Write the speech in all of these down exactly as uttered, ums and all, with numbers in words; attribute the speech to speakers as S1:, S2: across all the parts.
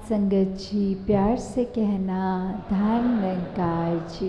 S1: संगत जी, प्यार से कहना धन निरंकार जी।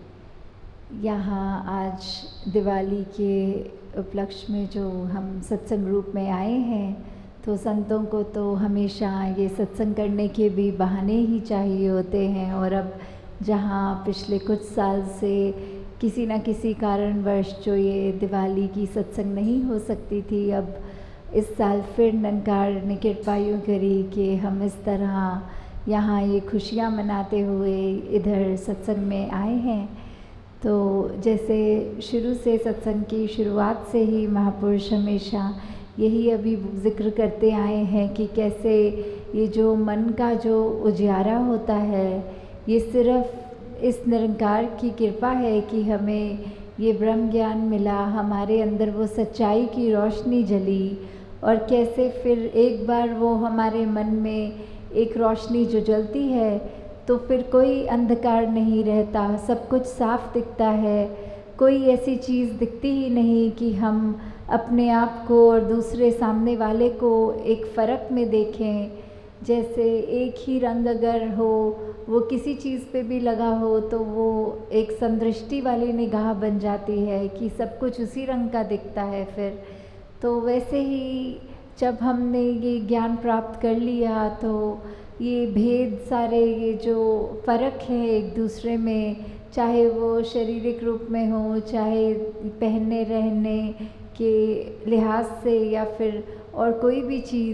S1: यहाँ आज दिवाली के उपलक्ष्य में जो हम सत्संग रूप में आए हैं, तो संतों को तो हमेशा ये सत्संग करने के भी बहाने ही चाहिए होते हैं। और अब जहाँ पिछले कुछ साल से किसी न किसी कारणवश जो ये दिवाली की सत्संग नहीं हो सकती थी, अब इस साल फिर निरंकार ने कृपा यूँ करी कि हम इस तरह यहाँ ये खुशियाँ मनाते हुए इधर सत्संग में आए हैं। तो जैसे शुरू से सत्संग की शुरुआत से ही महापुरुष हमेशा यही अभी जिक्र करते आए हैं कि कैसे ये जो मन का जो उजियारा होता है, ये सिर्फ इस निरंकार की कृपा है कि हमें ये ब्रह्म ज्ञान मिला, हमारे अंदर वो सच्चाई की रोशनी जली। और कैसे फिर एक बार वो हमारे मन में एक रोशनी जो जलती है तो फिर कोई अंधकार नहीं रहता, सब कुछ साफ दिखता है। कोई ऐसी चीज़ दिखती ही नहीं कि हम अपने आप को और दूसरे सामने वाले को एक फ़र्क में देखें। जैसे एक ही रंग अगर हो, वो किसी चीज़ पे भी लगा हो तो वो एक समदृष्टि वाली निगाह बन जाती है कि सब कुछ उसी रंग का दिखता है। फिर तो वैसे ही जब हमने ये ज्ञान प्राप्त कर लिया तो ये भेद सारे, ये जो फ़र्क है एक दूसरे में, चाहे वो शारीरिक रूप में हो, चाहे पहनने रहने के लिहाज से, या फिर और कोई भी चीज़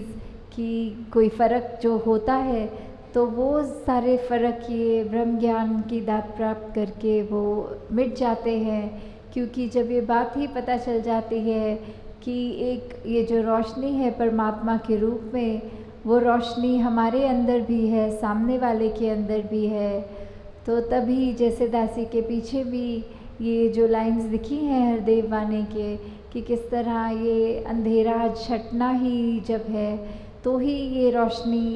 S1: की कोई फ़र्क जो होता है, तो वो सारे फ़र्क ये ब्रह्म ज्ञान की दात प्राप्त करके वो मिट जाते हैं। क्योंकि जब ये बात ही पता चल जाती है कि एक ये जो रोशनी है परमात्मा के रूप में, वो रोशनी हमारे अंदर भी है, सामने वाले के अंदर भी है, तो तभी जैसे दासी के पीछे भी ये जो लाइंस दिखी हैं हरदेव वाणी के, कि किस तरह ये अंधेरा छटना ही जब है तो ही ये रोशनी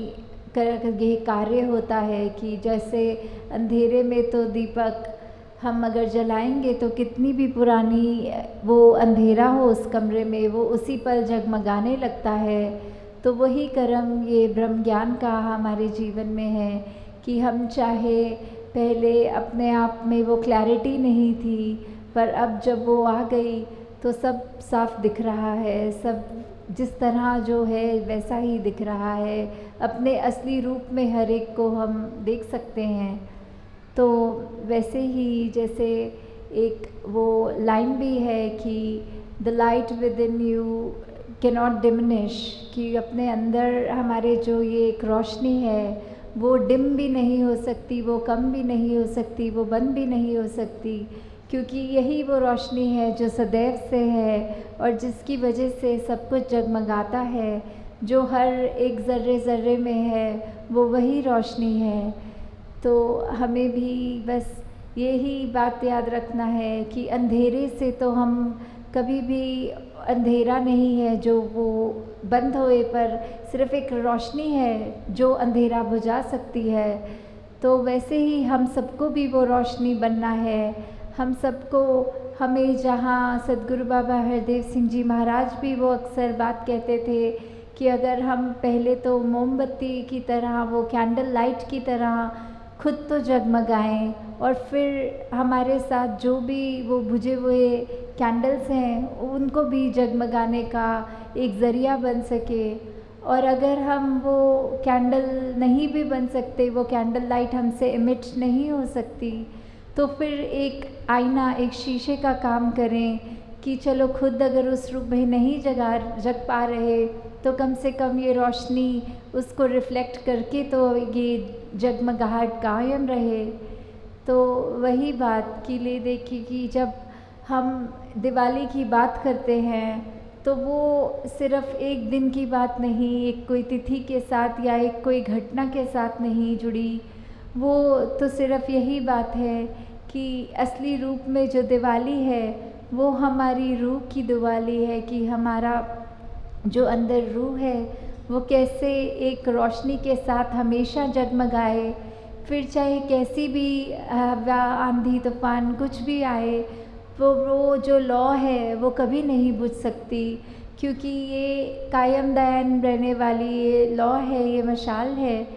S1: कर ये कार्य होता है। कि जैसे अंधेरे में तो दीपक हम अगर जलाएंगे तो कितनी भी पुरानी वो अंधेरा हो उस कमरे में, वो उसी पल जगमगाने लगता है। तो वही कर्म ये ब्रह्म ज्ञान का हमारे जीवन में है कि हम चाहे पहले अपने आप में वो क्लैरिटी नहीं थी, पर अब जब वो आ गई तो सब साफ दिख रहा है, सब जिस तरह जो है वैसा ही दिख रहा है, अपने असली रूप में हर एक को हम देख सकते हैं। तो वैसे ही जैसे एक वो लाइन भी है कि the light within you cannot diminish, कि अपने अंदर हमारे जो ये एक रोशनी है वो डिम भी नहीं हो सकती, वो कम भी नहीं हो सकती, वो बंद भी नहीं हो सकती, क्योंकि यही वो रोशनी है जो सदैव से है और जिसकी वजह से सब कुछ जगमगाता है। जो हर एक ज़र्रे ज़र्रे में है वो वही रोशनी है। तो हमें भी बस यही बात याद रखना है कि अंधेरे से तो हम कभी भी, अंधेरा नहीं है जो वो बंद होए, पर सिर्फ़ एक रोशनी है जो अंधेरा बुझा सकती है। तो वैसे ही हम सबको भी वो रोशनी बनना है। हम सबको, हमें जहाँ सद्गुरु बाबा हरदेव सिंह जी महाराज भी वो अक्सर बात कहते थे कि अगर हम पहले तो मोमबत्ती की तरह, वो कैंडल लाइट की तरह खुद तो जगमगाएं, और फिर हमारे साथ जो भी वो बुझे हुए कैंडल्स हैं उनको भी जगमगाने का एक ज़रिया बन सके। और अगर हम वो कैंडल नहीं भी बन सकते, वो कैंडल लाइट हमसे इमिट नहीं हो सकती, तो फिर एक आईना, एक शीशे का काम करें कि चलो खुद अगर उस रूप में नहीं जगा जग पा रहे तो कम से कम ये रोशनी उसको रिफ़्लेक्ट करके तो ये जगमगाहट कायम रहे। तो वही बात कि ले देखिए कि जब हम दिवाली की बात करते हैं तो वो सिर्फ़ एक दिन की बात नहीं, एक कोई तिथि के साथ या एक कोई घटना के साथ नहीं जुड़ी। वो तो सिर्फ़ यही बात है कि असली रूप में जो दिवाली है वो हमारी रूह की दिवाली है, कि हमारा जो अंदर रूह है वो कैसे एक रोशनी के साथ हमेशा जगमगाए। फिर चाहे कैसी भी हवा, आंधी, तूफान कुछ भी आए, वो वो जो लौ है वो कभी नहीं बुझ सकती, क्योंकि ये कायम दायम रहने वाली ये लौ है, ये मशाल है।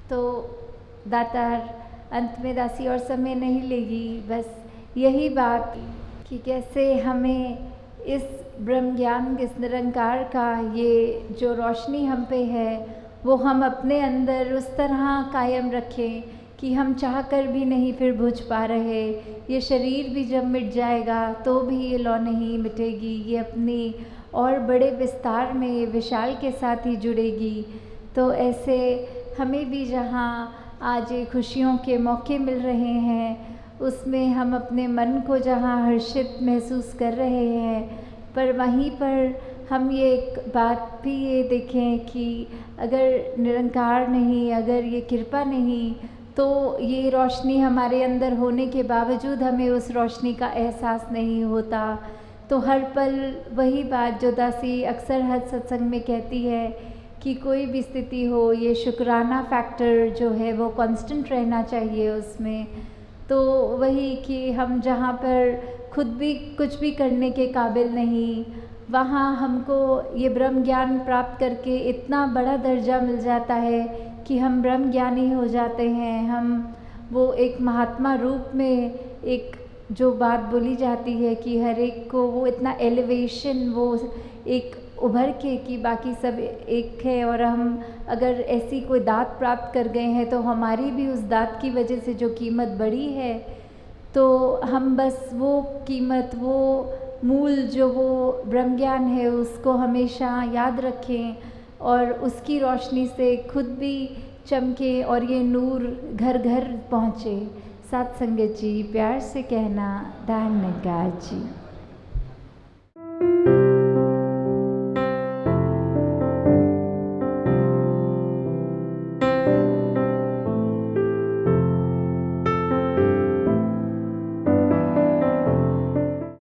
S1: तो दातार अंत में दासी और समय नहीं लेगी, बस यही बात कि कैसे हमें इस ब्रह्म ज्ञान, इस निरंकार का ये जो रोशनी हम पे है वो हम अपने अंदर उस तरह कायम रखें कि हम चाह कर भी नहीं फिर बुझ पा रहे। ये शरीर भी जब मिट जाएगा तो भी ये लौ नहीं मिटेगी, ये अपनी और बड़े विस्तार में विशाल के साथ ही जुड़ेगी। तो ऐसे हमें भी जहाँ आज ये खुशियों के मौके मिल रहे हैं उसमें हम अपने मन को जहाँ हर्षित महसूस कर रहे हैं, पर वहीं पर हम ये एक बात भी ये देखें कि अगर निरंकार नहीं, अगर ये कृपा नहीं, तो ये रोशनी हमारे अंदर होने के बावजूद हमें उस रोशनी का एहसास नहीं होता। तो हर पल वही बात जो दासी अक्सर हर सत्संग में कहती है कि कोई भी स्थिति हो, ये शुक्राना फैक्टर जो है वो कांस्टेंट रहना चाहिए उसमें। तो वही कि हम जहाँ पर खुद भी कुछ भी करने के काबिल नहीं, वहाँ हमको ये ब्रह्म ज्ञान प्राप्त करके इतना बड़ा दर्जा मिल जाता है कि हम ब्रह्म ज्ञानी हो जाते हैं। हम वो एक महात्मा रूप में, एक जो बात बोली जाती है कि हर एक को वो इतना एलिवेशन, वो एक उभर के कि बाकी सब एक है, और हम अगर ऐसी कोई दात प्राप्त कर गए हैं तो हमारी भी उस दात की वजह से जो कीमत बढ़ी है, तो हम बस वो कीमत, वो मूल जो वो ब्रह्म ज्ञान है उसको हमेशा याद रखें और उसकी रोशनी से खुद भी चमके और ये नूर घर घर पहुँचे। साथ संगत जी प्यार से कहना, धन्यवाद जी।